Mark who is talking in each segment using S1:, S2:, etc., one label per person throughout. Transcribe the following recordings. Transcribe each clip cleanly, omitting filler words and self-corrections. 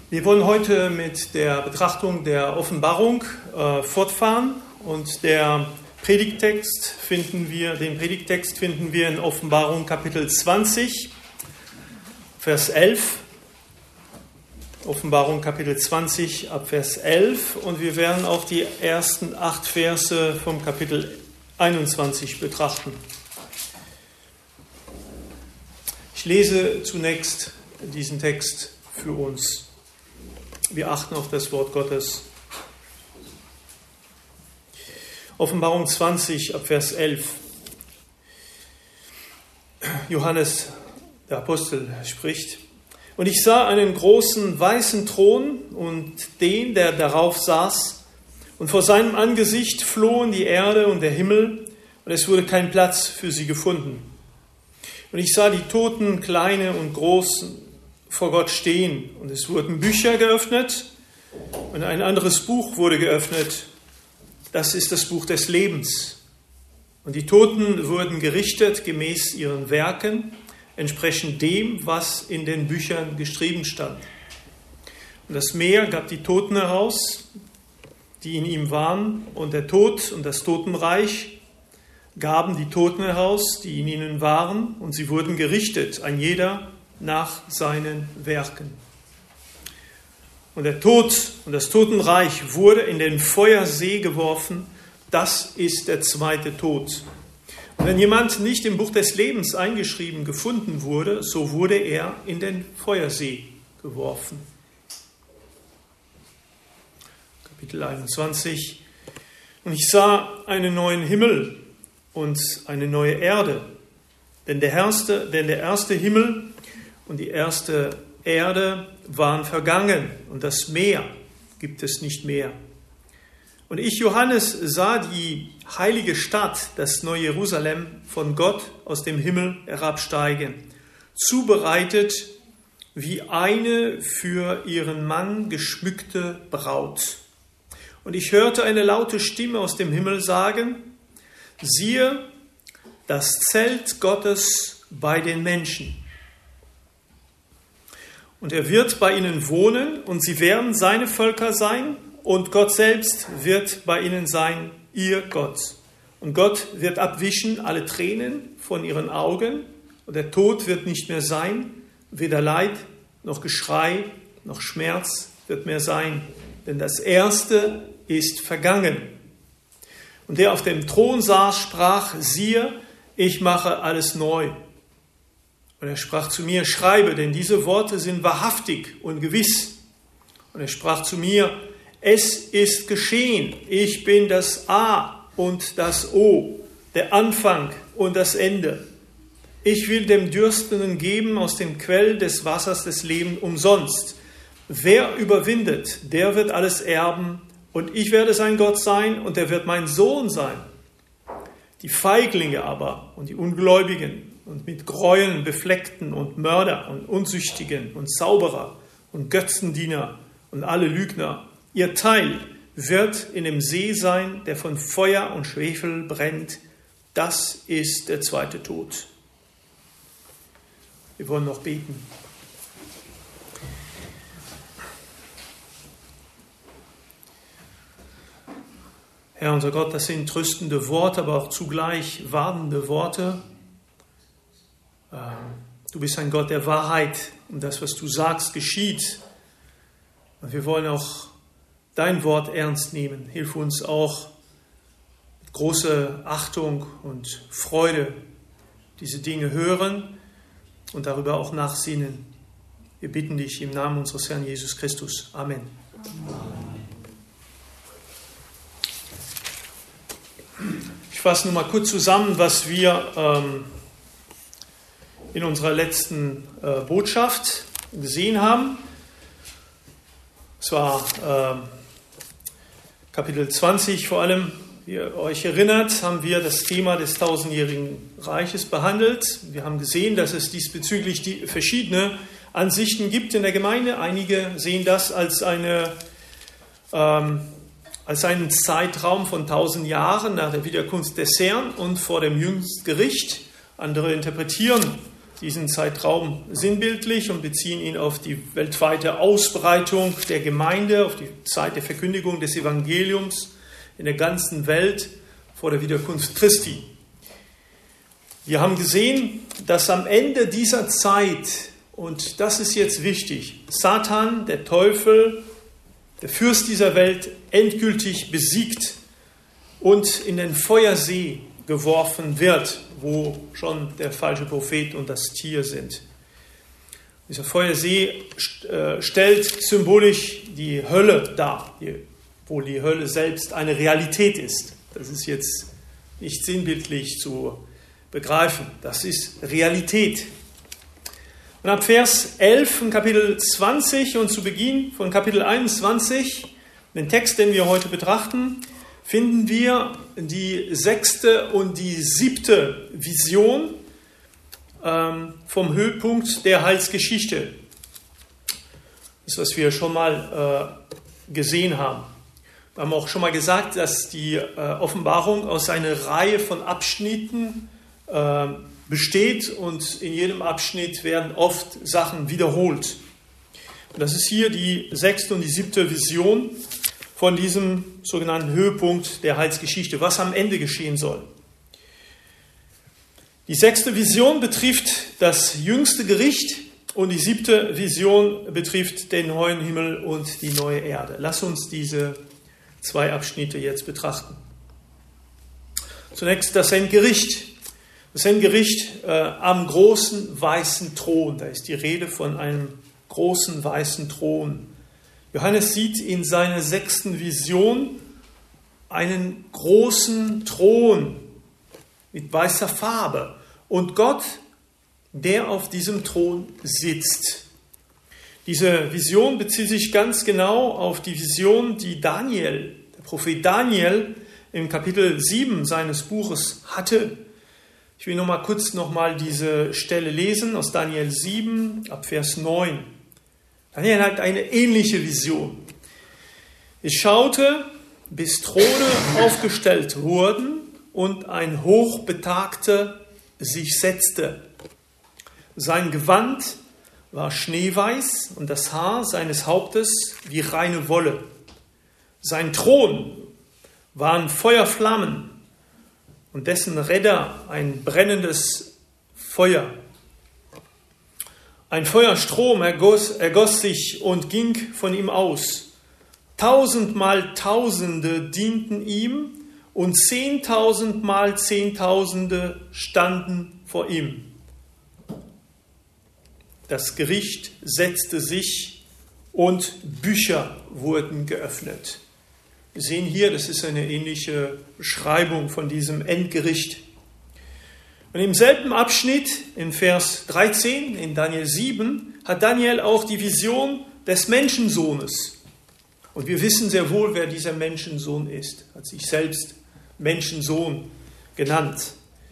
S1: Wir wollen heute mit der Betrachtung der Offenbarung fortfahren und den Predigttext finden wir in Offenbarung Kapitel 20, Vers 11. Offenbarung Kapitel 20 ab Vers 11 und wir werden auch die ersten 8 Verse vom Kapitel 21 betrachten. Ich lese zunächst diesen Text für uns. Wir achten auf das Wort Gottes. Offenbarung 20 ab Vers 11. Johannes, der Apostel, spricht: Und ich sah einen großen weißen Thron und den, der darauf saß, und vor seinem Angesicht flohen die Erde und der Himmel, und es wurde kein Platz für sie gefunden. Und ich sah die Toten, kleine und großen, vor Gott stehen, und es wurden Bücher geöffnet, und ein anderes Buch wurde geöffnet, das ist das Buch des Lebens. Und die Toten wurden gerichtet gemäß ihren Werken, entsprechend dem, was in den Büchern geschrieben stand. Und das Meer gab die Toten heraus, die in ihm waren, und der Tod und das Totenreich gaben die Toten heraus, die in ihnen waren, und sie wurden gerichtet, ein jeder nach seinen Werken. Und der Tod und das Totenreich wurde in den Feuersee geworfen, das ist der zweite Tod. Und wenn jemand nicht im Buch des Lebens eingeschrieben gefunden wurde, so wurde er in den Feuersee geworfen. Kapitel 21. Und ich sah einen neuen Himmel und eine neue Erde, denn der erste Himmel und die erste Erde waren vergangen und das Meer gibt es nicht mehr. Und ich, Johannes, sah die heilige Stadt, das neue Jerusalem, von Gott aus dem Himmel herabsteigen, zubereitet wie eine für ihren Mann geschmückte Braut. Und ich hörte eine laute Stimme aus dem Himmel sagen: Siehe, das Zelt Gottes bei den Menschen. Und er wird bei ihnen wohnen, und sie werden seine Völker sein, und Gott selbst wird bei ihnen sein, ihr Gott. Und Gott wird abwischen alle Tränen von ihren Augen, und der Tod wird nicht mehr sein, weder Leid, noch Geschrei, noch Schmerz wird mehr sein, denn das Erste ist vergangen. Und der auf dem Thron saß, sprach: Siehe, ich mache alles neu. Und er sprach zu mir: Schreibe, denn diese Worte sind wahrhaftig und gewiss. Und er sprach zu mir: Es ist geschehen, ich bin das A und das O, der Anfang und das Ende. Ich will dem Dürstenden geben aus dem Quell des Wassers des Lebens umsonst. Wer überwindet, der wird alles erben, und ich werde sein Gott sein, und er wird mein Sohn sein. Die Feiglinge aber und die Ungläubigen und mit Gräueln befleckten und Mörder und Unzüchtigen und Zauberer und Götzendiener und alle Lügner, ihr Teil wird in dem See sein, der von Feuer und Schwefel brennt. Das ist der zweite Tod. Wir wollen noch beten. Herr, unser Gott, das sind tröstende Worte, aber auch zugleich warnende Worte. Du bist ein Gott der Wahrheit, und das, was du sagst, geschieht. Und wir wollen auch dein Wort ernst nehmen. Hilf uns auch mit großer Achtung und Freude diese Dinge hören und darüber auch nachsinnen. Wir bitten dich im Namen unseres Herrn Jesus Christus. Amen. Ich fasse nur mal kurz zusammen, was wir in unserer letzten Botschaft gesehen haben. Es war Kapitel 20 vor allem. Wie ihr euch erinnert, haben wir das Thema des 1000-jährigen Reiches behandelt. Wir haben gesehen, dass es diesbezüglich verschiedene Ansichten gibt in der Gemeinde. Einige sehen das als einen Zeitraum von 1000 Jahren nach der Wiederkunft des Herrn und vor dem Jüngstgericht. Andere interpretieren diesen Zeitraum sinnbildlich und beziehen ihn auf die weltweite Ausbreitung der Gemeinde, auf die Zeit der Verkündigung des Evangeliums in der ganzen Welt vor der Wiederkunft Christi. Wir haben gesehen, dass am Ende dieser Zeit, und das ist jetzt wichtig, Satan, der Teufel, der Fürst dieser Welt, endgültig besiegt und in den Feuersee geworfen wird, wo schon der falsche Prophet und das Tier sind. Dieser Feuersee stellt symbolisch die Hölle dar, wo die Hölle selbst eine Realität ist. Das ist jetzt nicht sinnbildlich zu begreifen, das ist Realität. Und ab Vers 11 von Kapitel 20 und zu Beginn von Kapitel 21, den Text, den wir heute betrachten, finden wir die 6. und die 7. Vision vom Höhepunkt der Heilsgeschichte. Das ist, was wir schon mal gesehen haben. Wir haben auch schon mal gesagt, dass die Offenbarung aus einer Reihe von Abschnitten besteht und in jedem Abschnitt werden oft Sachen wiederholt. Und das ist hier die 6. und die 7. Vision von diesem sogenannten Höhepunkt der Heilsgeschichte, was am Ende geschehen soll. Die 6. Vision betrifft das jüngste Gericht und die 7. Vision betrifft den neuen Himmel und die neue Erde. Lass uns diese 2 Abschnitte jetzt betrachten. Zunächst das Endgericht. Das Endgericht am großen weißen Thron. Da ist die Rede von einem großen weißen Thron. Johannes sieht in seiner 6. Vision einen großen Thron mit weißer Farbe und Gott, der auf diesem Thron sitzt. Diese Vision bezieht sich ganz genau auf die Vision, die Daniel, der Prophet Daniel, im Kapitel 7 seines Buches hatte. Ich will kurz diese Stelle lesen aus Daniel 7 ab Vers 9. Daniel hat eine ähnliche Vision. Ich schaute, bis Throne aufgestellt wurden und ein Hochbetagter sich setzte. Sein Gewand war schneeweiß und das Haar seines Hauptes wie reine Wolle. Sein Thron waren Feuerflammen und dessen Räder ein brennendes Feuer. Ein Feuerstrom ergoss sich und ging von ihm aus. 1000 mal Tausende dienten ihm und 10.000 mal Zehntausende standen vor ihm. Das Gericht setzte sich und Bücher wurden geöffnet. Wir sehen hier, das ist eine ähnliche Beschreibung von diesem Endgericht. Und im selben Abschnitt, in Vers 13, in Daniel 7, hat Daniel auch die Vision des Menschensohnes. Und wir wissen sehr wohl, wer dieser Menschensohn ist. Hat sich selbst Menschensohn genannt.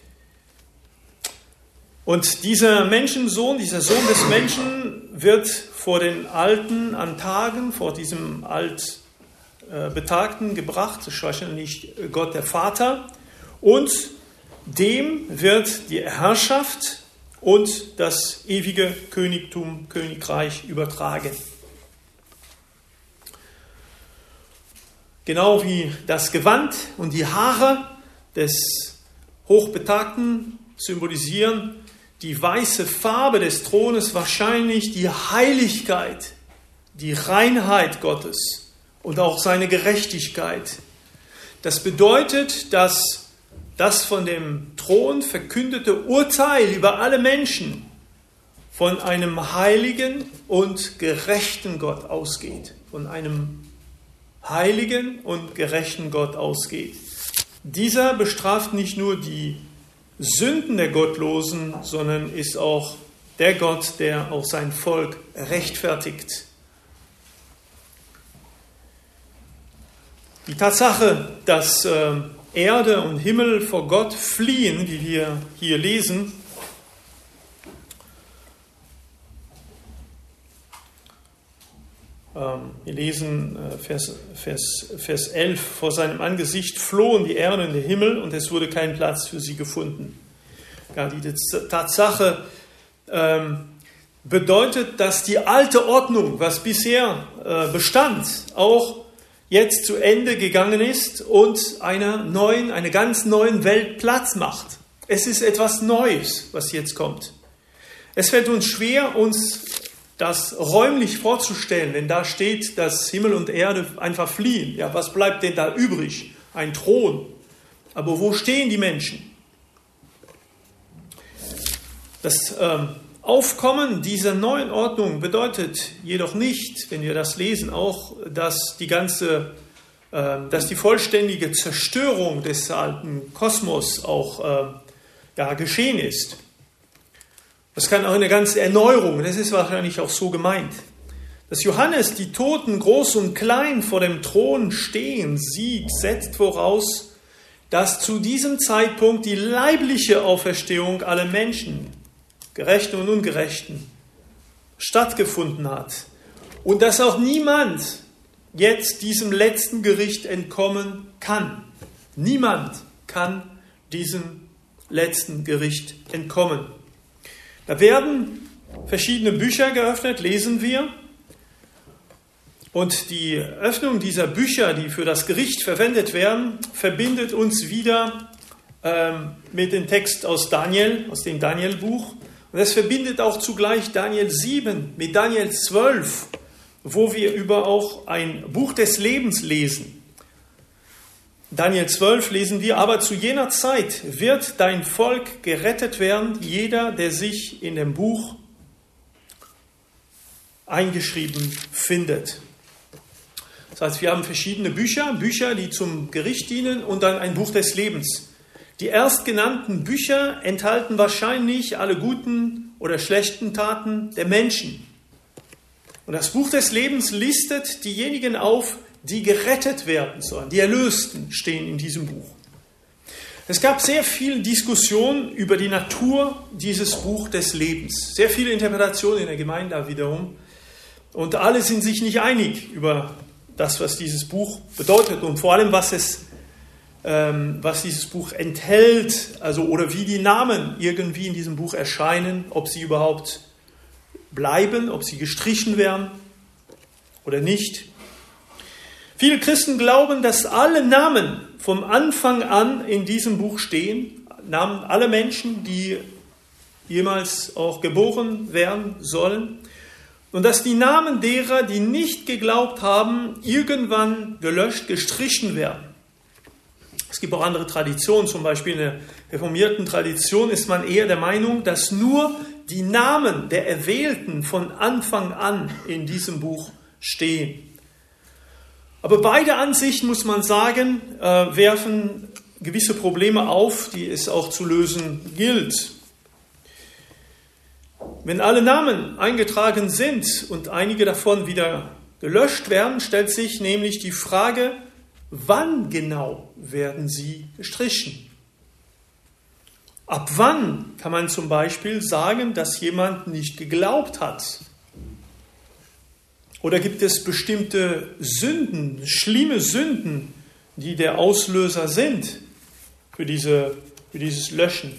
S1: Und dieser Menschensohn, dieser Sohn des Menschen, wird vor den Alten an Tagen, vor diesem Altbetagten gebracht. Das ist wahrscheinlich Gott der Vater. Und dem wird die Herrschaft und das ewige Königreich übertragen. Genau wie das Gewand und die Haare des Hochbetagten symbolisieren die weiße Farbe des Thrones wahrscheinlich die Heiligkeit, die Reinheit Gottes und auch seine Gerechtigkeit. Das bedeutet, dass das von dem Thron verkündete Urteil über alle Menschen von einem heiligen und gerechten Gott ausgeht. Von einem heiligen und gerechten Gott ausgeht. Dieser bestraft nicht nur die Sünden der Gottlosen, sondern ist auch der Gott, der auch sein Volk rechtfertigt. Die Tatsache, dass Erde und Himmel vor Gott fliehen, wie wir hier lesen, wir lesen Vers 11, vor seinem Angesicht flohen die Erde und der Himmel und es wurde kein Platz für sie gefunden. Ja, die Tatsache, bedeutet, dass die alte Ordnung, was bisher bestand, auch jetzt zu Ende gegangen ist und eine ganz neuen Welt Platz macht. Es ist etwas Neues, was jetzt kommt. Es fällt uns schwer, uns das räumlich vorzustellen, wenn da steht, dass Himmel und Erde einfach fliehen. Ja, was bleibt denn da übrig? Ein Thron. Aber wo stehen die Menschen? Das Aufkommen dieser neuen Ordnung bedeutet jedoch nicht, wenn wir das lesen, auch, dass die vollständige Zerstörung des alten Kosmos auch geschehen ist. Das kann auch eine ganze Erneuerung, das ist wahrscheinlich auch so gemeint. Dass Johannes die Toten groß und klein vor dem Thron stehen sieht, setzt voraus, dass zu diesem Zeitpunkt die leibliche Auferstehung aller Menschen, Gerechten und Ungerechten, stattgefunden hat. Und dass auch niemand jetzt diesem letzten Gericht entkommen kann. Niemand kann diesem letzten Gericht entkommen. Da werden verschiedene Bücher geöffnet, lesen wir. Und die Öffnung dieser Bücher, die für das Gericht verwendet werden, verbindet uns wieder mit dem Text aus Daniel, aus dem Daniel-Buch. Und es verbindet auch zugleich Daniel 7 mit Daniel 12, wo wir über auch ein Buch des Lebens lesen. Daniel 12 lesen wir, aber zu jener Zeit wird dein Volk gerettet werden, jeder, der sich in dem Buch eingeschrieben findet. Das heißt, wir haben verschiedene Bücher, die zum Gericht dienen und dann ein Buch des Lebens. Die erstgenannten Bücher enthalten wahrscheinlich alle guten oder schlechten Taten der Menschen. Und das Buch des Lebens listet diejenigen auf, die gerettet werden sollen. Die Erlösten stehen in diesem Buch. Es gab sehr viel Diskussion über die Natur dieses Buch des Lebens. Sehr viele Interpretationen in der Gemeinde wiederum. Und alle sind sich nicht einig über das, was dieses Buch bedeutet und vor allem, was dieses Buch enthält, also oder wie die Namen irgendwie in diesem Buch erscheinen, ob sie überhaupt bleiben, ob sie gestrichen werden oder nicht. Viele Christen glauben, dass alle Namen vom Anfang an in diesem Buch stehen, Namen aller Menschen, die jemals auch geboren werden sollen, und dass die Namen derer, die nicht geglaubt haben, irgendwann gelöscht, gestrichen werden. Es gibt auch andere Traditionen, zum Beispiel in der reformierten Tradition ist man eher der Meinung, dass nur die Namen der Erwählten von Anfang an in diesem Buch stehen. Aber beide Ansichten, muss man sagen, werfen gewisse Probleme auf, die es auch zu lösen gilt. Wenn alle Namen eingetragen sind und einige davon wieder gelöscht werden, stellt sich nämlich die Frage, wann genau werden sie gestrichen? Ab wann kann man zum Beispiel sagen, dass jemand nicht geglaubt hat? Oder gibt es bestimmte Sünden, schlimme Sünden, die der Auslöser sind für dieses Löschen?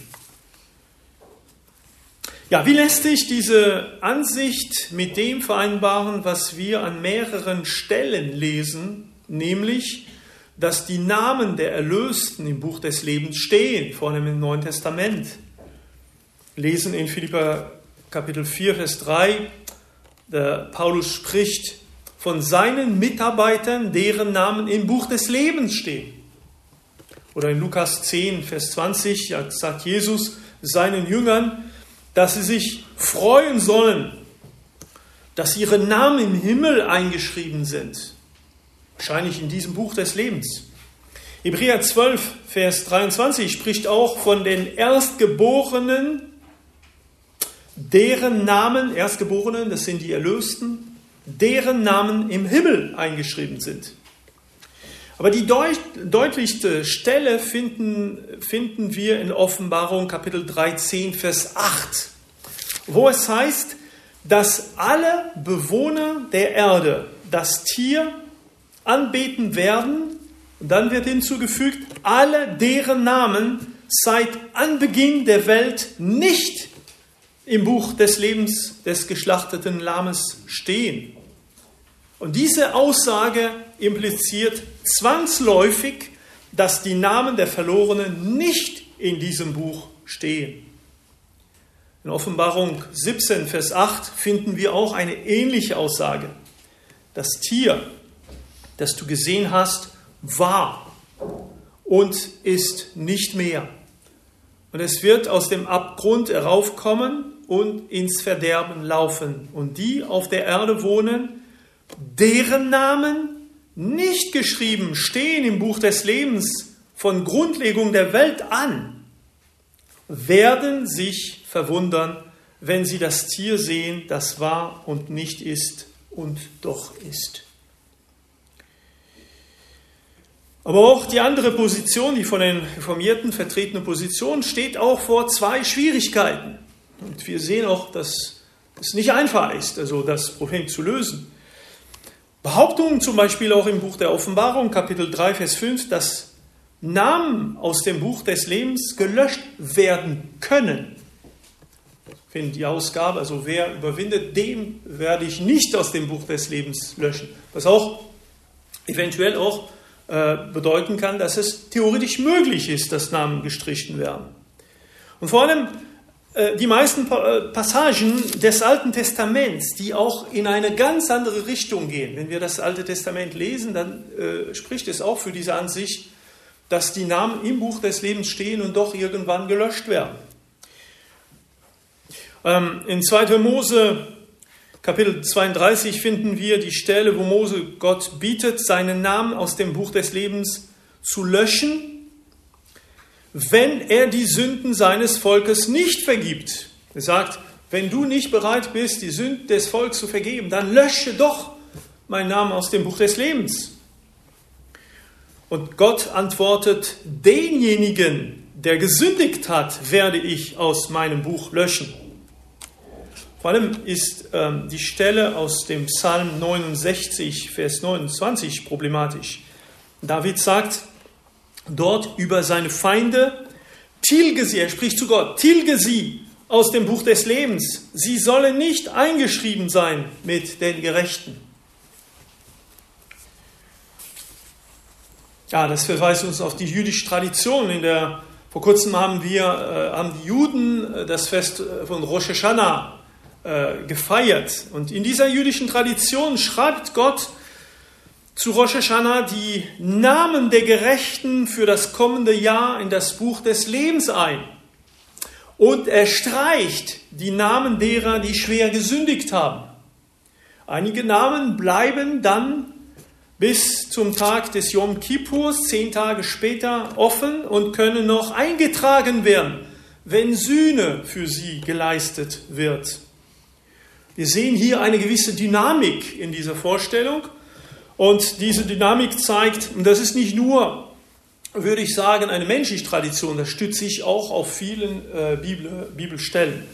S1: Ja, wie lässt sich diese Ansicht mit dem vereinbaren, was wir an mehreren Stellen lesen, nämlich, dass die Namen der Erlösten im Buch des Lebens stehen, vor allem im Neuen Testament. Wir lesen in Philipper Kapitel 4, Vers 3, der Paulus spricht von seinen Mitarbeitern, deren Namen im Buch des Lebens stehen. Oder in Lukas 10, Vers 20 sagt Jesus seinen Jüngern, dass sie sich freuen sollen, dass ihre Namen im Himmel eingeschrieben sind. Wahrscheinlich in diesem Buch des Lebens. Hebräer 12, Vers 23 spricht auch von den Erstgeborenen, deren Namen, Erstgeborenen, das sind die Erlösten, deren Namen im Himmel eingeschrieben sind. Aber die deutlichste Stelle finden wir in Offenbarung Kapitel 13, Vers 8, wo es heißt, dass alle Bewohner der Erde das Tier anbeten werden. Und dann wird hinzugefügt, alle deren Namen seit Anbeginn der Welt nicht im Buch des Lebens des geschlachteten Lammes stehen. Und diese Aussage impliziert zwangsläufig, dass die Namen der Verlorenen nicht in diesem Buch stehen. In Offenbarung 17, Vers 8 finden wir auch eine ähnliche Aussage. Das Tier, das du gesehen hast, war und ist nicht mehr. Und es wird aus dem Abgrund heraufkommen und ins Verderben laufen. Und die auf der Erde wohnen, deren Namen nicht geschrieben stehen im Buch des Lebens von Grundlegung der Welt an, werden sich verwundern, wenn sie das Tier sehen, das war und nicht ist und doch ist. Aber auch die andere Position, die von den Reformierten vertretene Position, steht auch vor zwei Schwierigkeiten. Und wir sehen auch, dass es nicht einfach ist, also das Problem zu lösen. Behauptungen zum Beispiel auch im Buch der Offenbarung, Kapitel 3, Vers 5, dass Namen aus dem Buch des Lebens gelöscht werden können. Ich finde die Ausgabe, also wer überwindet, dem werde ich nicht aus dem Buch des Lebens löschen. Was auch eventuell auch bedeuten kann, dass es theoretisch möglich ist, dass Namen gestrichen werden. Und vor allem die meisten Passagen des Alten Testaments, die auch in eine ganz andere Richtung gehen. Wenn wir das Alte Testament lesen, dann spricht es auch für diese Ansicht, dass die Namen im Buch des Lebens stehen und doch irgendwann gelöscht werden. In 2. Mose, Kapitel 32, finden wir die Stelle, wo Mose Gott bittet, seinen Namen aus dem Buch des Lebens zu löschen, wenn er die Sünden seines Volkes nicht vergibt. Er sagt, wenn du nicht bereit bist, die Sünden des Volkes zu vergeben, dann lösche doch meinen Namen aus dem Buch des Lebens. Und Gott antwortet, denjenigen, der gesündigt hat, werde ich aus meinem Buch löschen. Vor allem ist die Stelle aus dem Psalm 69, Vers 29 problematisch. David sagt dort über seine Feinde, tilge sie, er spricht zu Gott, tilge sie aus dem Buch des Lebens. Sie sollen nicht eingeschrieben sein mit den Gerechten. Ja, das verweist uns auf die jüdische Tradition. Vor kurzem haben die Juden das Fest von Rosh Hashanah gefeiert. Und in dieser jüdischen Tradition schreibt Gott zu Rosh Hashanah die Namen der Gerechten für das kommende Jahr in das Buch des Lebens ein. Und er streicht die Namen derer, die schwer gesündigt haben. Einige Namen bleiben dann bis zum Tag des Yom Kippurs, 10 Tage später, offen und können noch eingetragen werden, wenn Sühne für sie geleistet wird. Wir sehen hier eine gewisse Dynamik in dieser Vorstellung. Und diese Dynamik zeigt, und das ist nicht nur, würde ich sagen, eine menschliche Tradition, das stützt sich auch auf vielen Bibelstellen.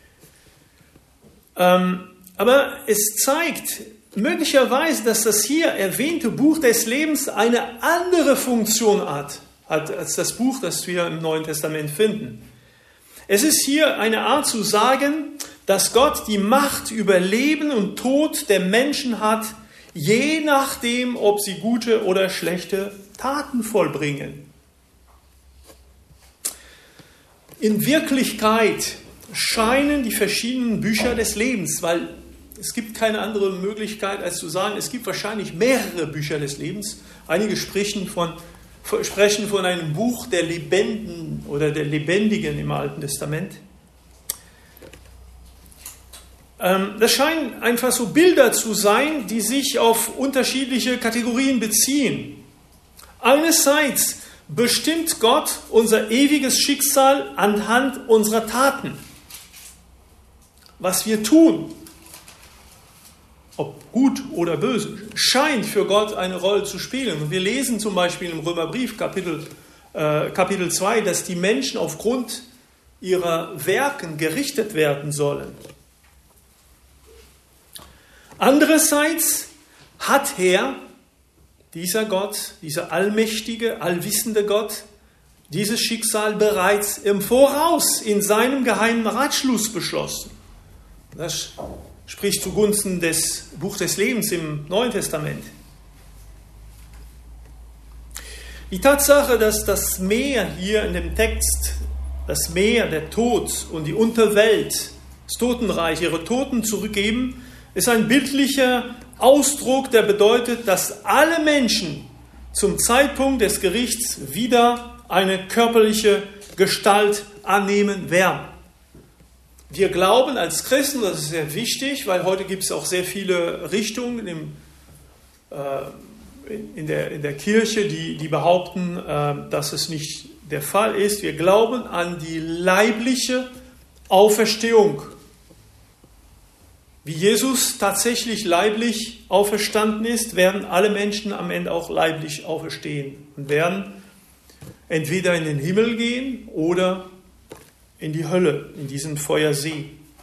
S1: Aber es zeigt möglicherweise, dass das hier erwähnte Buch des Lebens eine andere Funktion hat als das Buch, das wir im Neuen Testament finden. Es ist hier eine Art zu sagen, dass Gott die Macht über Leben und Tod der Menschen hat, je nachdem, ob sie gute oder schlechte Taten vollbringen. In Wirklichkeit scheinen die verschiedenen Bücher des Lebens, weil es gibt keine andere Möglichkeit, als zu sagen, es gibt wahrscheinlich mehrere Bücher des Lebens. Einige sprechen von einem Buch der Lebenden oder der Lebendigen im Alten Testament. Das scheinen einfach so Bilder zu sein, die sich auf unterschiedliche Kategorien beziehen. Einerseits bestimmt Gott unser ewiges Schicksal anhand unserer Taten. Was wir tun, ob gut oder böse, scheint für Gott eine Rolle zu spielen. Und wir lesen zum Beispiel im Römerbrief Kapitel 2, dass die Menschen aufgrund ihrer Werken gerichtet werden sollen. Andererseits hat dieser Gott, dieser allmächtige, allwissende Gott, dieses Schicksal bereits im Voraus in seinem geheimen Ratschluss beschlossen. Das spricht zugunsten des Buch des Lebens im Neuen Testament. Die Tatsache, dass das Meer hier in dem Text, das Meer, der Tod und die Unterwelt, das Totenreich, ihre Toten zurückgeben, ist ein bildlicher Ausdruck, der bedeutet, dass alle Menschen zum Zeitpunkt des Gerichts wieder eine körperliche Gestalt annehmen werden. Wir glauben als Christen, das ist sehr wichtig, weil heute gibt es auch sehr viele Richtungen in der Kirche, die behaupten, dass es nicht der Fall ist. Wir glauben an die leibliche Auferstehung. Wie Jesus tatsächlich leiblich auferstanden ist, werden alle Menschen am Ende auch leiblich auferstehen und werden entweder in den Himmel gehen oder in die Hölle, in diesen Feuersee.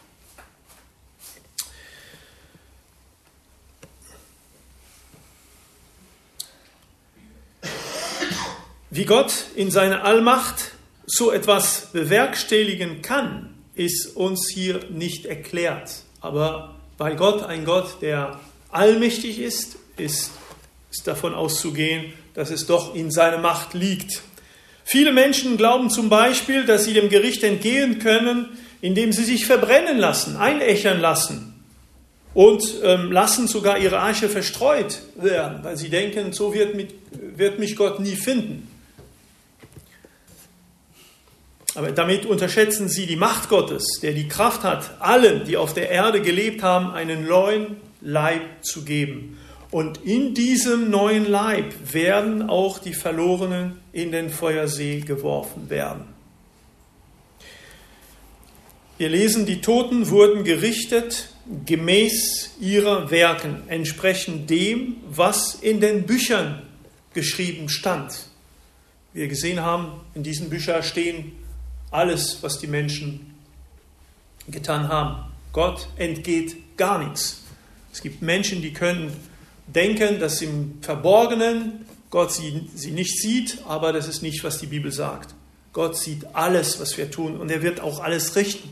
S1: Wie Gott in seiner Allmacht so etwas bewerkstelligen kann, ist uns hier nicht erklärt. Aber weil Gott ein Gott, der allmächtig ist, ist davon auszugehen, dass es doch in seiner Macht liegt. Viele Menschen glauben zum Beispiel, dass sie dem Gericht entgehen können, indem sie sich verbrennen lassen, einächern lassen und lassen sogar ihre Asche verstreut werden, weil sie denken, so wird mich Gott nie finden. Aber damit unterschätzen sie die Macht Gottes, der die Kraft hat, allen, die auf der Erde gelebt haben, einen neuen Leib zu geben. Und in diesem neuen Leib werden auch die Verlorenen in den Feuersee geworfen werden. Wir lesen, die Toten wurden gerichtet gemäß ihrer Werken, entsprechend dem, was in den Büchern geschrieben stand. Wie wir gesehen haben, in diesen Büchern stehen alles, was die Menschen getan haben. Gott entgeht gar nichts. Es gibt Menschen, die können denken, dass im Verborgenen Gott sie nicht sieht, aber das ist nicht, was die Bibel sagt. Gott sieht alles, was wir tun, und er wird auch alles richten.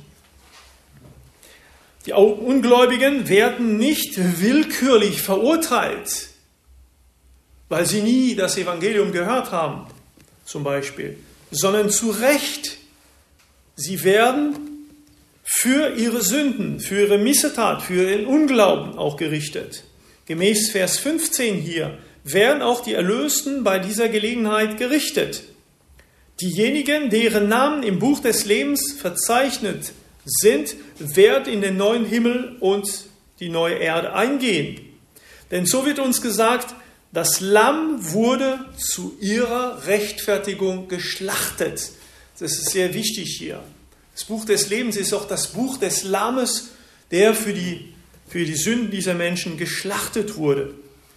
S1: Die Ungläubigen werden nicht willkürlich verurteilt, weil sie nie das Evangelium gehört haben, zum Beispiel, sondern zu Recht. Sie werden für ihre Sünden, für ihre Missetat, für ihren Unglauben auch gerichtet. Gemäß Vers 15 hier werden auch die Erlösten bei dieser Gelegenheit gerichtet. Diejenigen, deren Namen im Buch des Lebens verzeichnet sind, werden in den neuen Himmel und die neue Erde eingehen. Denn so wird uns gesagt, das Lamm wurde zu ihrer Rechtfertigung geschlachtet. Das ist sehr wichtig hier. Das Buch des Lebens ist auch das Buch des Lammes, der für die Sünden dieser Menschen geschlachtet wurde.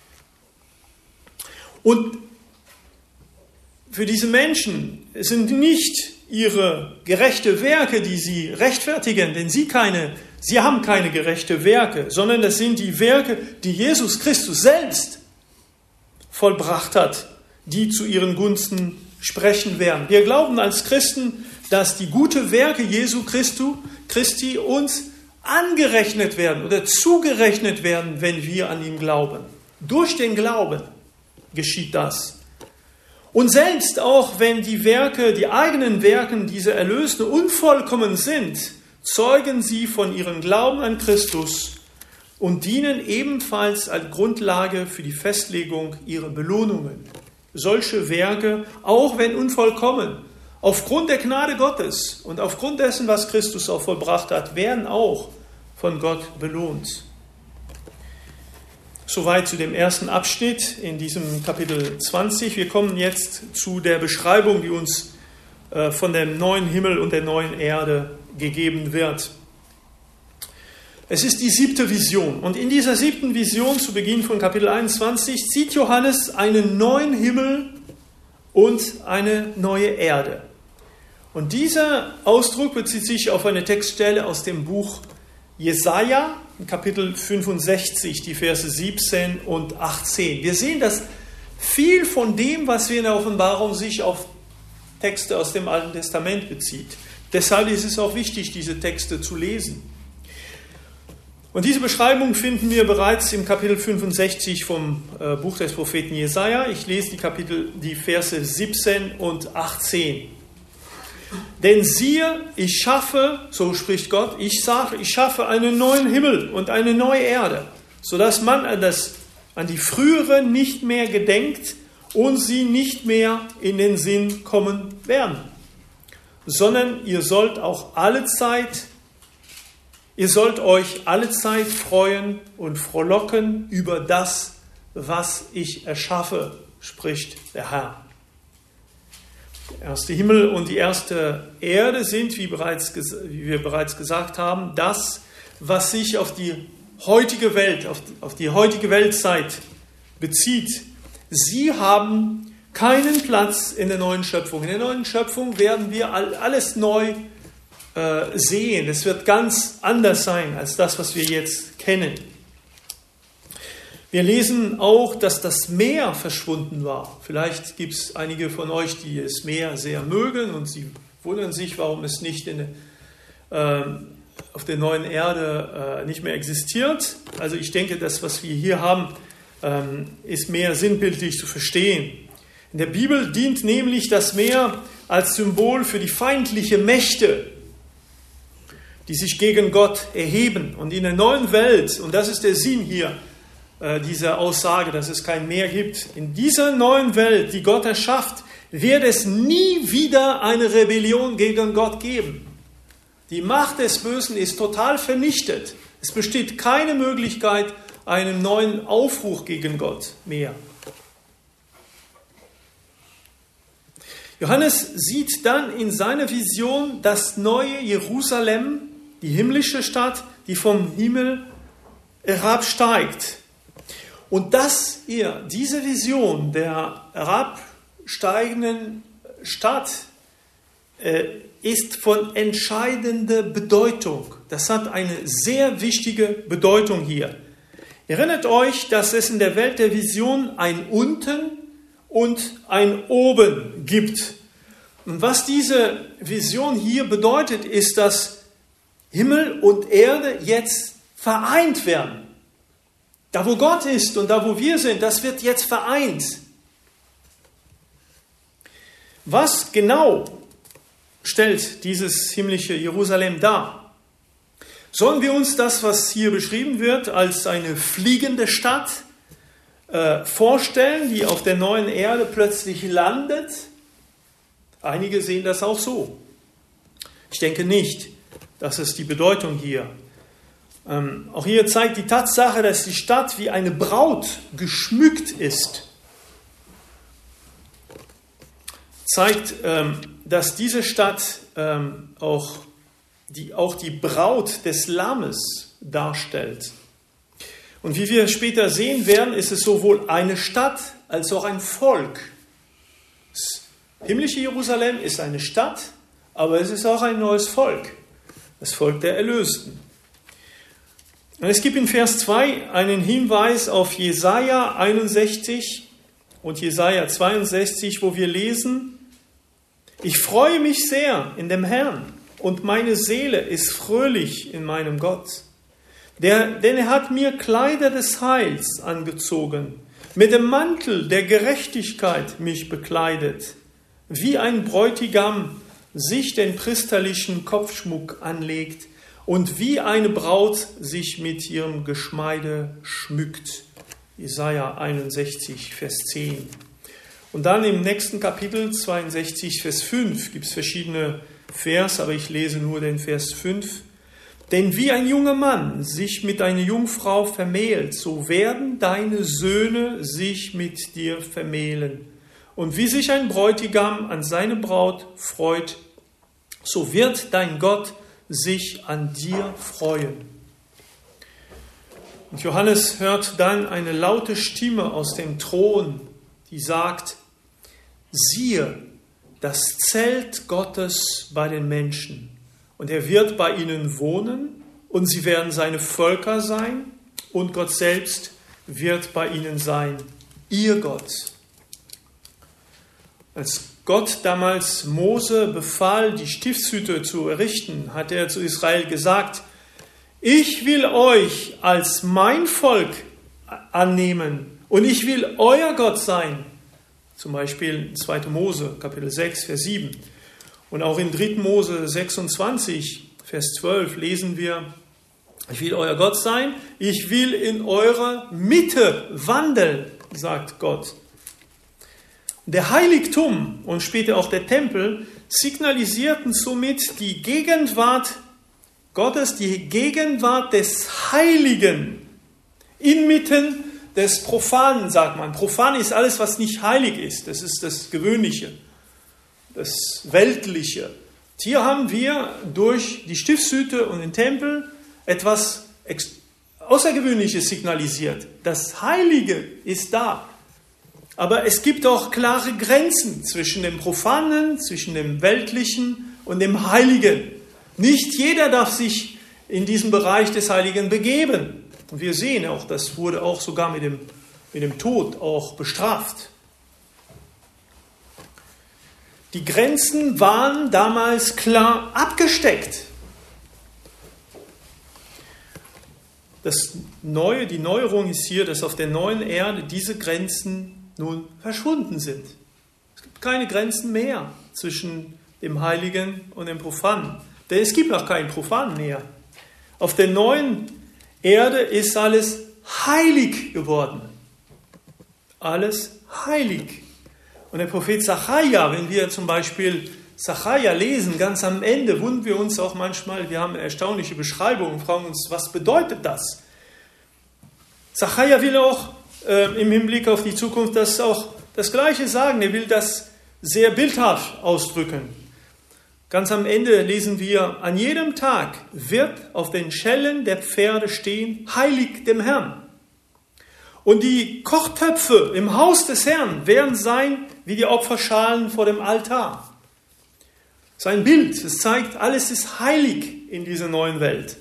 S1: Und für diese Menschen sind nicht ihre gerechten Werke, die sie rechtfertigen, denn sie haben keine gerechten Werke, sondern das sind die Werke, die Jesus Christus selbst vollbracht hat, die zu ihren Gunsten sprechen werden. Wir glauben als Christen, dass die guten Werke Jesu Christi uns angerechnet werden oder zugerechnet werden, wenn wir an ihn glauben. Durch den Glauben geschieht das. Und selbst auch wenn die eigenen Werke dieser Erlösten unvollkommen sind, zeugen sie von ihrem Glauben an Christus und dienen ebenfalls als Grundlage für die Festlegung ihrer Belohnungen. Solche Werke, auch wenn unvollkommen, aufgrund der Gnade Gottes und aufgrund dessen, was Christus auch vollbracht hat, werden auch von Gott belohnt. Soweit zu dem ersten Abschnitt in diesem Kapitel 20. Wir kommen jetzt zu der Beschreibung, die uns von dem neuen Himmel und der neuen Erde gegeben wird. Es ist die 7. Vision. Und in dieser 7. Vision zu Beginn von Kapitel 21 sieht Johannes einen neuen Himmel und eine neue Erde. Und dieser Ausdruck bezieht sich auf eine Textstelle aus dem Buch Jesaja, Kapitel 65, die Verse 17 und 18. Wir sehen, dass viel von dem, was wir in der Offenbarung sich auf Texte aus dem Alten Testament bezieht. Deshalb ist es auch wichtig, diese Texte zu lesen. Und diese Beschreibung finden wir bereits im Kapitel 65 vom Buch des Propheten Jesaja. Ich lese die Verse 17 und 18. Denn siehe, ich schaffe, so spricht Gott, ich schaffe einen neuen Himmel und eine neue Erde, sodass man an die frühere nicht mehr gedenkt und sie nicht mehr in den Sinn kommen werden, sondern ihr sollt euch alle Zeit freuen und frohlocken über das, was ich erschaffe, spricht der Herr. Der erste Himmel und die erste Erde sind, wie wir bereits gesagt haben, das, was sich auf die heutige Welt, auf die heutige Weltzeit bezieht. Sie haben keinen Platz in der neuen Schöpfung. In der neuen Schöpfung werden wir alles neu sehen. Es wird ganz anders sein als das, was wir jetzt kennen. Wir lesen auch, dass das Meer verschwunden war. Vielleicht gibt es einige von euch, die das Meer sehr mögen und sie wundern sich, warum es nicht auf der neuen Erde nicht mehr existiert. Also ich denke, das, was wir hier haben, ist mehr sinnbildlich zu verstehen. In der Bibel dient nämlich das Meer als Symbol für die feindlichen Mächte, die sich gegen Gott erheben. Und in der neuen Welt, und das ist der Sinn hier, diese Aussage, dass es kein Meer gibt. In dieser neuen Welt, die Gott erschafft, wird es nie wieder eine Rebellion gegen Gott geben. Die Macht des Bösen ist total vernichtet. Es besteht keine Möglichkeit einen neuen Aufruhr gegen Gott mehr. Johannes sieht dann in seiner Vision das neue Jerusalem, die himmlische Stadt, die vom Himmel herabsteigt. Und dass diese Vision der herabsteigenden Stadt ist von entscheidender Bedeutung. Das hat eine sehr wichtige Bedeutung hier. Erinnert euch, dass es in der Welt der Vision ein Unten und ein Oben gibt. Und was diese Vision hier bedeutet, ist, dass Himmel und Erde jetzt vereint werden. Da, wo Gott ist und da, wo wir sind, das wird jetzt vereint. Was genau stellt dieses himmlische Jerusalem dar? Sollen wir uns das, was hier beschrieben wird, als eine fliegende Stadt vorstellen, die auf der neuen Erde plötzlich landet? Einige sehen das auch so. Ich denke nicht. Das ist die Bedeutung hier. Auch hier zeigt die Tatsache, dass die Stadt wie eine Braut geschmückt ist, zeigt, dass diese Stadt auch die Braut des Lammes darstellt. Und wie wir später sehen werden, ist es sowohl eine Stadt als auch ein Volk. Das himmlische Jerusalem ist eine Stadt, aber es ist auch ein neues Volk, das Volk der Erlösten. Und es gibt in Vers 2 einen Hinweis auf Jesaja 61 und Jesaja 62, wo wir lesen: Ich freue mich sehr in dem Herrn und meine Seele ist fröhlich in meinem Gott. Denn er hat mir Kleider des Heils angezogen, mit dem Mantel der Gerechtigkeit mich bekleidet, wie ein Bräutigam sich den priesterlichen Kopfschmuck anlegt und wie eine Braut sich mit ihrem Geschmeide schmückt. Jesaja 61, Vers 10. Und dann im nächsten Kapitel 62, Vers 5 gibt es verschiedene Vers, aber ich lese nur den Vers 5. Denn wie ein junger Mann sich mit einer Jungfrau vermählt, so werden deine Söhne sich mit dir vermählen. Und wie sich ein Bräutigam an seine Braut freut, so wird dein Gott sich an dir freuen. Und Johannes hört dann eine laute Stimme aus dem Thron, die sagt: Siehe, das Zelt Gottes bei den Menschen, und er wird bei ihnen wohnen, und sie werden seine Völker sein, und Gott selbst wird bei ihnen sein, ihr Gott. Als Gott damals Mose befahl, die Stiftshütte zu errichten, hat er zu Israel gesagt: Ich will euch als mein Volk annehmen und ich will euer Gott sein. Zum Beispiel in 2. Mose, Kapitel 6, Vers 7. Und auch in 3. Mose 26, Vers 12 lesen wir: Ich will euer Gott sein, ich will in eurer Mitte wandeln, sagt Gott. Der Heiligtum und später auch der Tempel signalisierten somit die Gegenwart Gottes, die Gegenwart des Heiligen inmitten des Profanen, sagt man. Profan ist alles, was nicht heilig ist. Das ist das Gewöhnliche, das Weltliche. Hier haben wir durch die Stiftshütte und den Tempel etwas Außergewöhnliches signalisiert. Das Heilige ist da. Aber es gibt auch klare Grenzen zwischen dem Profanen, zwischen dem Weltlichen und dem Heiligen. Nicht jeder darf sich in diesen Bereich des Heiligen begeben. Und wir sehen auch, das wurde auch sogar mit dem Tod auch bestraft. Die Grenzen waren damals klar abgesteckt. Die Neuerung ist hier, dass auf der neuen Erde diese Grenzen nun verschwunden sind. Es gibt keine Grenzen mehr zwischen dem Heiligen und dem Profanen. Denn es gibt auch keinen Profanen mehr. Auf der neuen Erde ist alles heilig geworden. Alles heilig. Und der Prophet Sacharja, wenn wir zum Beispiel Sacharja lesen, ganz am Ende wundern wir uns auch manchmal, wir haben erstaunliche Beschreibungen, fragen uns, was bedeutet das? Sacharja will auch im Hinblick auf die Zukunft das auch das Gleiche sagen. Er will das sehr bildhaft ausdrücken. Ganz am Ende lesen wir: An jedem Tag wird auf den Schellen der Pferde stehen: Heilig dem Herrn. Und die Kochtöpfe im Haus des Herrn werden sein wie die Opferschalen vor dem Altar. Sein Bild, es zeigt, alles ist heilig in dieser neuen Welt.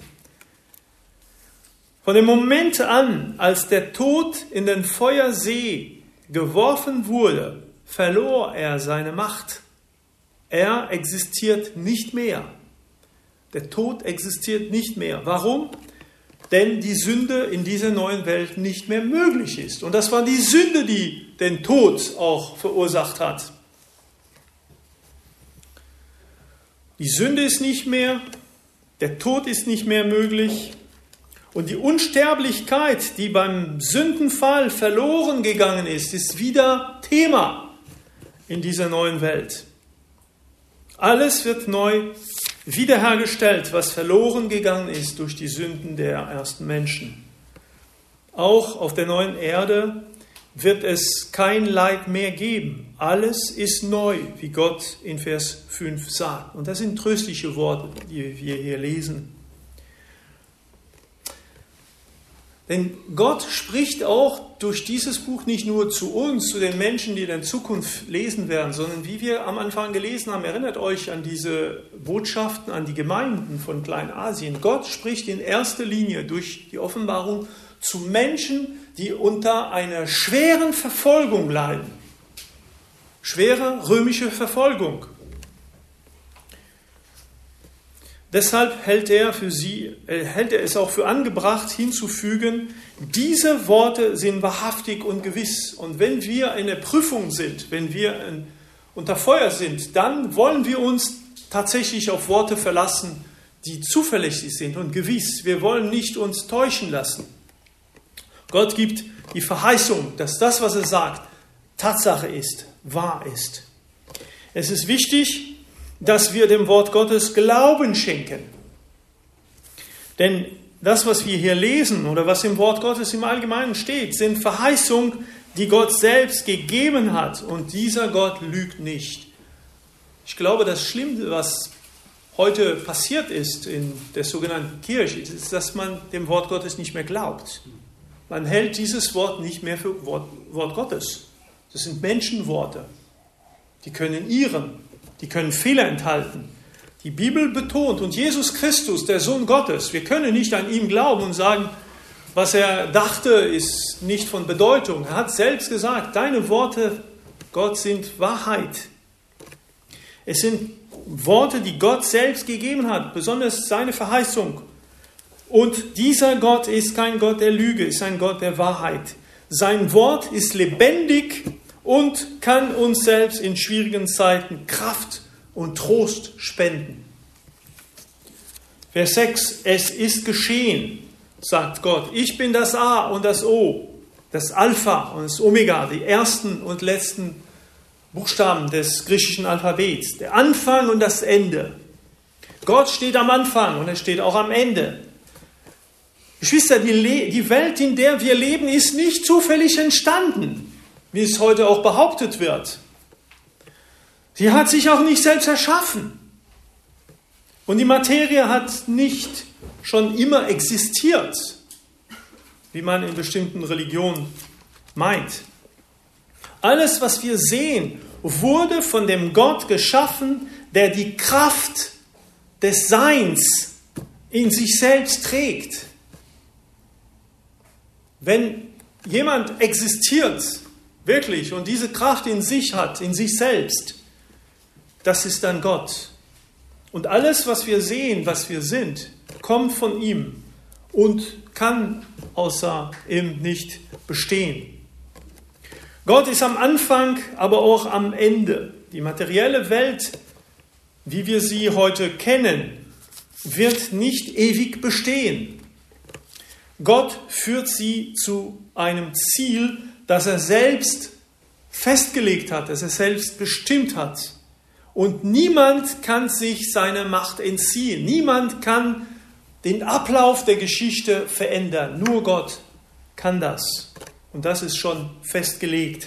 S1: Von dem Moment an, als der Tod in den Feuersee geworfen wurde, verlor er seine Macht. Er existiert nicht mehr. Der Tod existiert nicht mehr. Warum? Denn die Sünde in dieser neuen Welt nicht mehr möglich ist. Und das war die Sünde, die den Tod auch verursacht hat. Die Sünde ist nicht mehr, der Tod ist nicht mehr möglich. Und die Unsterblichkeit, die beim Sündenfall verloren gegangen ist, ist wieder Thema in dieser neuen Welt. Alles wird neu wiederhergestellt, was verloren gegangen ist durch die Sünden der ersten Menschen. Auch auf der neuen Erde wird es kein Leid mehr geben. Alles ist neu, wie Gott in Vers 5 sagt. Und das sind tröstliche Worte, die wir hier lesen. Denn Gott spricht auch durch dieses Buch nicht nur zu uns, zu den Menschen, die in der Zukunft lesen werden, sondern wie wir am Anfang gelesen haben, erinnert euch an diese Botschaften an die Gemeinden von Kleinasien. Gott spricht in erster Linie durch die Offenbarung zu Menschen, die unter einer schweren Verfolgung leiden. Schwere römische Verfolgung. Deshalb hält er es auch für angebracht hinzufügen, diese Worte sind wahrhaftig und gewiss. Und wenn wir in der Prüfung sind, wenn wir unter Feuer sind, dann wollen wir uns tatsächlich auf Worte verlassen, die zuverlässig sind und gewiss. Wir wollen nicht uns täuschen lassen. Gott gibt die Verheißung, dass das, was er sagt, Tatsache ist, wahr ist. Es ist wichtig, dass wir dem Wort Gottes Glauben schenken. Denn das, was wir hier lesen oder was im Wort Gottes im Allgemeinen steht, sind Verheißungen, die Gott selbst gegeben hat. Und dieser Gott lügt nicht. Ich glaube, das Schlimmste, was heute passiert ist in der sogenannten Kirche, ist, dass man dem Wort Gottes nicht mehr glaubt. Man hält dieses Wort nicht mehr für Wort Gottes. Das sind Menschenworte. Die können irren. Die können Fehler enthalten. Die Bibel betont und Jesus Christus, der Sohn Gottes, wir können nicht an ihm glauben und sagen, was er dachte, ist nicht von Bedeutung. Er hat selbst gesagt, deine Worte, Gott, sind Wahrheit. Es sind Worte, die Gott selbst gegeben hat, besonders seine Verheißung. Und dieser Gott ist kein Gott der Lüge, ist ein Gott der Wahrheit. Sein Wort ist lebendig und kann uns selbst in schwierigen Zeiten Kraft und Trost spenden. Vers 6, es ist geschehen, sagt Gott. Ich bin das A und das O, das Alpha und das Omega, die ersten und letzten Buchstaben des griechischen Alphabets, der Anfang und das Ende. Gott steht am Anfang und er steht auch am Ende. Geschwister, die Welt, in der wir leben, ist nicht zufällig entstanden, wie es heute auch behauptet wird. Sie hat sich auch nicht selbst erschaffen. Und die Materie hat nicht schon immer existiert, wie man in bestimmten Religionen meint. Alles, was wir sehen, wurde von dem Gott geschaffen, der die Kraft des Seins in sich selbst trägt. Wenn jemand existiert, wirklich, und diese Kraft in sich hat, in sich selbst, das ist dann Gott. Und alles, was wir sehen, was wir sind, kommt von ihm und kann außer ihm nicht bestehen. Gott ist am Anfang, aber auch am Ende. Die materielle Welt, wie wir sie heute kennen, wird nicht ewig bestehen. Gott führt sie zu einem Ziel, das er selbst festgelegt hat, das er selbst bestimmt hat. Und niemand kann sich seiner Macht entziehen. Niemand kann den Ablauf der Geschichte verändern. Nur Gott kann das. Und das ist schon festgelegt.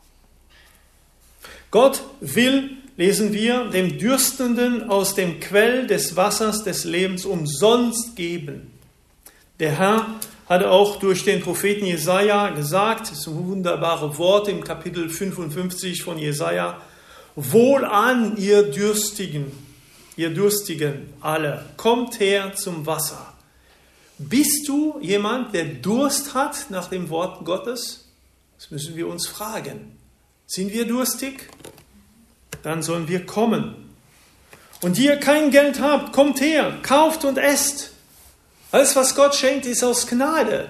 S1: Gott will, lesen wir, dem Dürstenden aus dem Quell des Wassers des Lebens umsonst geben. Der Herr hatte auch durch den Propheten Jesaja gesagt, das ist ein wunderbares Wort im Kapitel 55 von Jesaja, Wohlan, ihr Dürstigen alle, kommt her zum Wasser. Bist du jemand, der Durst hat nach dem Wort Gottes? Das müssen wir uns fragen. Sind wir durstig? Dann sollen wir kommen. Und die ihr kein Geld habt, kommt her, kauft und esst. Alles, was Gott schenkt, ist aus Gnade.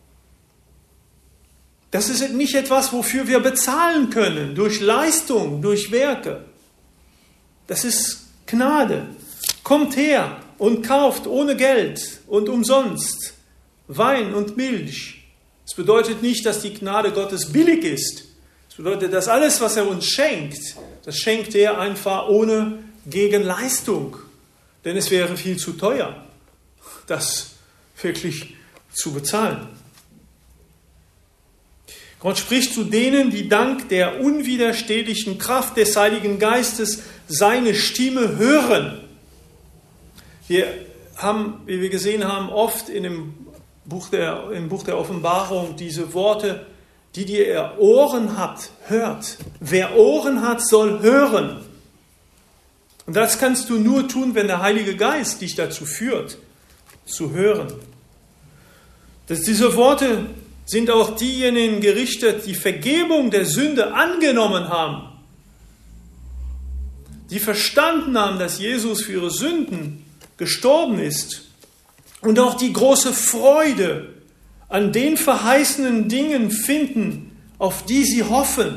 S1: Das ist nicht etwas, wofür wir bezahlen können, durch Leistung, durch Werke. Das ist Gnade. Kommt her und kauft ohne Geld und umsonst Wein und Milch. Das bedeutet nicht, dass die Gnade Gottes billig ist. Das bedeutet, dass alles, was er uns schenkt, das schenkt er einfach ohne Gegenleistung. Denn es wäre viel zu teuer, das wirklich zu bezahlen. Gott spricht zu denen, die dank der unwiderstehlichen Kraft des Heiligen Geistes seine Stimme hören. Wir haben, wie wir gesehen haben, oft im Buch der Offenbarung diese Worte, die ihr Ohren habt, hört. Wer Ohren hat, soll hören. Und das kannst du nur tun, wenn der Heilige Geist dich dazu führt, zu hören. Diese Worte sind auch diejenigen gerichtet, die Vergebung der Sünde angenommen haben, die verstanden haben, dass Jesus für ihre Sünden gestorben ist und auch die große Freude an den verheißenen Dingen finden, auf die sie hoffen.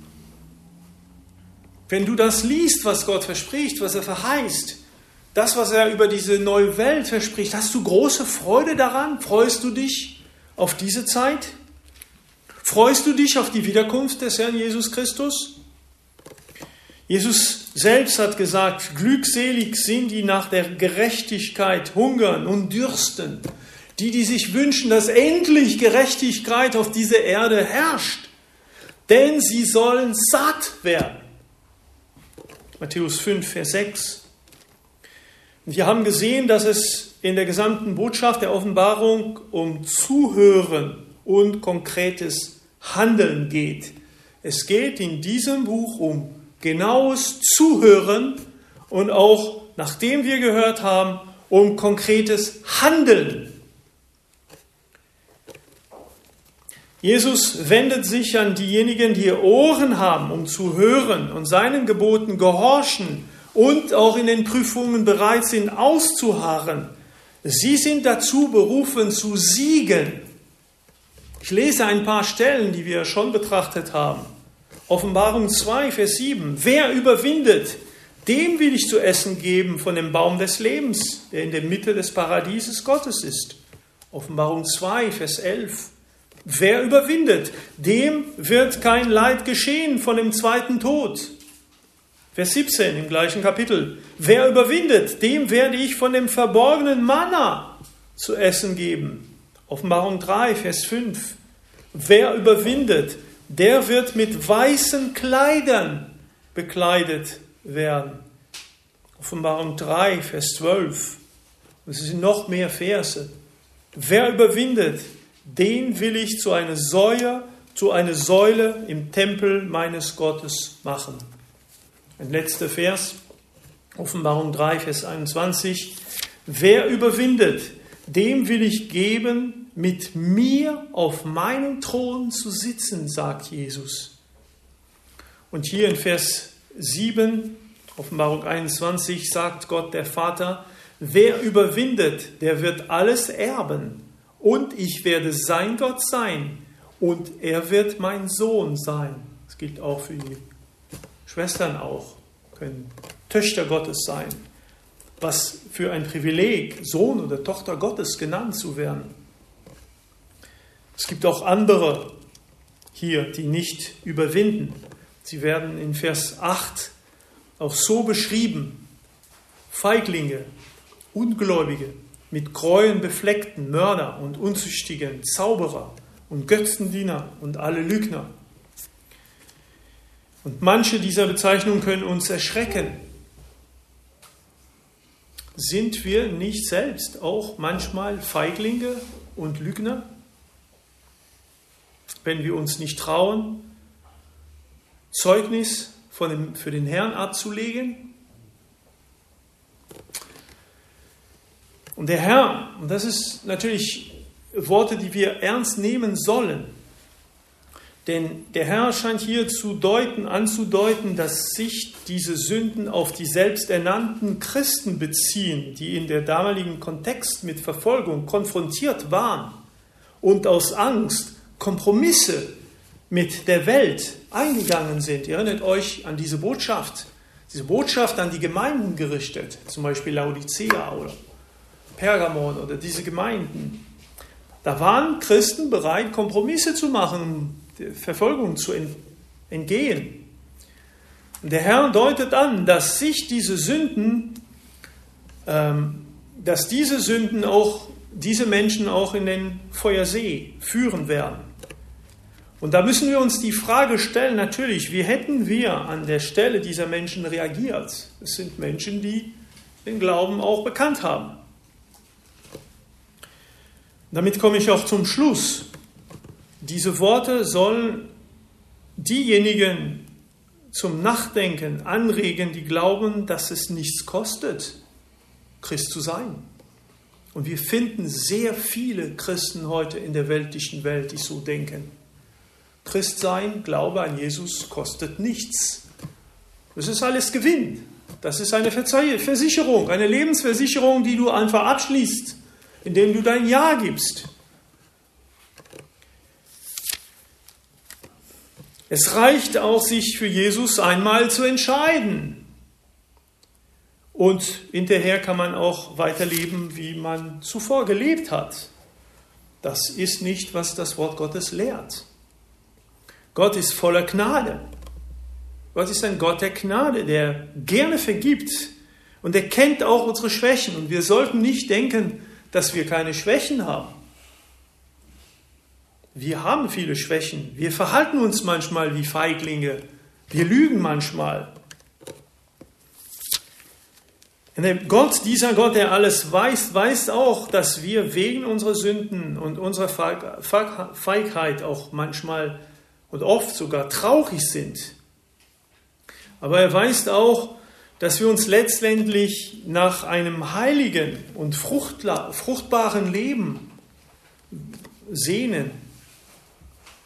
S1: Wenn du das liest, was Gott verspricht, was er verheißt, das, was er über diese neue Welt verspricht, hast du große Freude daran? Freust du dich auf diese Zeit? Freust du dich auf die Wiederkunft des Herrn Jesus Christus? Jesus selbst hat gesagt, glückselig sind die nach der Gerechtigkeit hungern und dürsten, die sich wünschen, dass endlich Gerechtigkeit auf dieser Erde herrscht, denn sie sollen satt werden. Matthäus 5, Vers 6. Wir haben gesehen, dass es in der gesamten Botschaft der Offenbarung um Zuhören und konkretes Handeln geht. Es geht in diesem Buch um genaues Zuhören und auch, nachdem wir gehört haben, um konkretes Handeln. Jesus wendet sich an diejenigen, die Ohren haben, um zu hören und seinen Geboten gehorchen und auch in den Prüfungen bereit sind, auszuharren. Sie sind dazu berufen, zu siegen. Ich lese ein paar Stellen, die wir schon betrachtet haben. Offenbarung 2, Vers 7. Wer überwindet, dem will ich zu essen geben von dem Baum des Lebens, der in der Mitte des Paradieses Gottes ist. Offenbarung 2, Vers 11. Wer überwindet, dem wird kein Leid geschehen von dem zweiten Tod. Vers 17 im gleichen Kapitel. Wer überwindet, dem werde ich von dem verborgenen Manna zu essen geben. Offenbarung 3, Vers 5. Wer überwindet, der wird mit weißen Kleidern bekleidet werden. Offenbarung 3, Vers 12. Es sind noch mehr Verse. Wer überwindet, den will ich zu einer Säule im Tempel meines Gottes machen. Ein letzter Vers, Offenbarung 3, Vers 21. Wer überwindet, dem will ich geben, mit mir auf meinem Thron zu sitzen, sagt Jesus. Und hier in Vers 7, Offenbarung 21, sagt Gott der Vater, wer überwindet, der wird alles erben. Und ich werde sein Gott sein und er wird mein Sohn sein. Das gilt auch für die Schwestern auch, können Töchter Gottes sein. Was für ein Privileg, Sohn oder Tochter Gottes genannt zu werden. Es gibt auch andere hier, die nicht überwinden. Sie werden in Vers 8 auch so beschrieben. Feiglinge, Ungläubige, mit Gräueln befleckten, Mörder und Unzüchtigen, Zauberer und Götzendiener und alle Lügner. Und manche dieser Bezeichnungen können uns erschrecken. Sind wir nicht selbst auch manchmal Feiglinge und Lügner? Wenn wir uns nicht trauen, Zeugnis für den Herrn abzulegen? Und der Herr, und das ist natürlich Worte, die wir ernst nehmen sollen, denn der Herr scheint hier anzudeuten, dass sich diese Sünden auf die selbsternannten Christen beziehen, die in der damaligen Kontext mit Verfolgung konfrontiert waren und aus Angst Kompromisse mit der Welt eingegangen sind. Ihr erinnert euch an diese Botschaft an die Gemeinden gerichtet, zum Beispiel Laodicea oder Pergamon oder diese Gemeinden. Da waren Christen bereit, Kompromisse zu machen, um der Verfolgung zu entgehen. Und der Herr deutet an, dass diese Sünden auch diese Menschen auch in den Feuersee führen werden. Und da müssen wir uns die Frage stellen, natürlich, wie hätten wir an der Stelle dieser Menschen reagiert? Es sind Menschen, die den Glauben auch bekannt haben. Damit komme ich auch zum Schluss. Diese Worte sollen diejenigen zum Nachdenken anregen, die glauben, dass es nichts kostet, Christ zu sein. Und wir finden sehr viele Christen heute in der weltlichen Welt, die so denken. Christ sein, Glaube an Jesus kostet nichts. Das ist alles Gewinn. Das ist eine Versicherung, eine Lebensversicherung, die du einfach abschließt, indem du dein Ja gibst. Es reicht auch, sich für Jesus einmal zu entscheiden. Und hinterher kann man auch weiterleben, wie man zuvor gelebt hat. Das ist nicht, was das Wort Gottes lehrt. Gott ist voller Gnade. Gott ist ein Gott der Gnade, der gerne vergibt. Und er kennt auch unsere Schwächen. Und wir sollten nicht denken, dass wir keine Schwächen haben. Wir haben viele Schwächen. Wir verhalten uns manchmal wie Feiglinge. Wir lügen manchmal. Gott, dieser Gott, der alles weiß, weiß auch, dass wir wegen unserer Sünden und unserer Feigheit auch manchmal und oft sogar traurig sind. Aber er weiß auch, dass wir uns letztendlich nach einem heiligen und fruchtbaren Leben sehnen.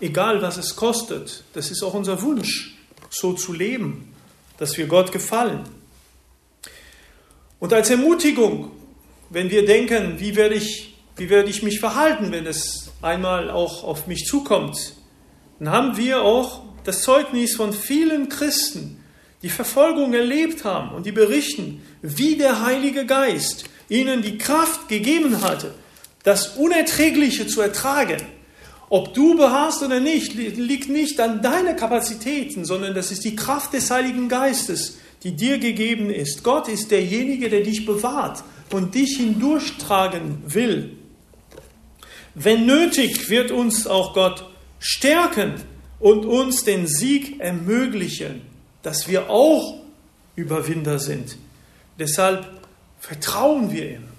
S1: egal was es kostet. Das ist auch unser Wunsch, so zu leben, dass wir Gott gefallen. Und als Ermutigung, wenn wir denken, wie werde ich mich verhalten, wenn es einmal auch auf mich zukommt, dann haben wir auch das Zeugnis von vielen Christen, die Verfolgung erlebt haben und die berichten, wie der Heilige Geist ihnen die Kraft gegeben hatte, das Unerträgliche zu ertragen. Ob du beharrst oder nicht, liegt nicht an deinen Kapazitäten, sondern das ist die Kraft des Heiligen Geistes, die dir gegeben ist. Gott ist derjenige, der dich bewahrt und dich hindurchtragen will. Wenn nötig, wird uns auch Gott stärken und uns den Sieg ermöglichen, dass wir auch Überwinder sind. Deshalb vertrauen wir ihm.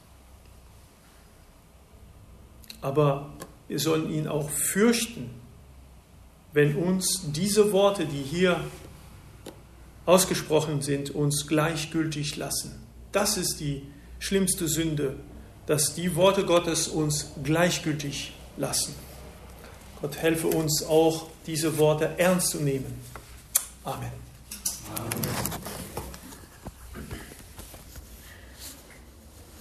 S1: Aber wir sollen ihn auch fürchten, wenn uns diese Worte, die hier ausgesprochen sind, uns gleichgültig lassen. Das ist die schlimmste Sünde, dass die Worte Gottes uns gleichgültig lassen. Gott helfe uns auch, diese Worte ernst zu nehmen. Amen. Amen.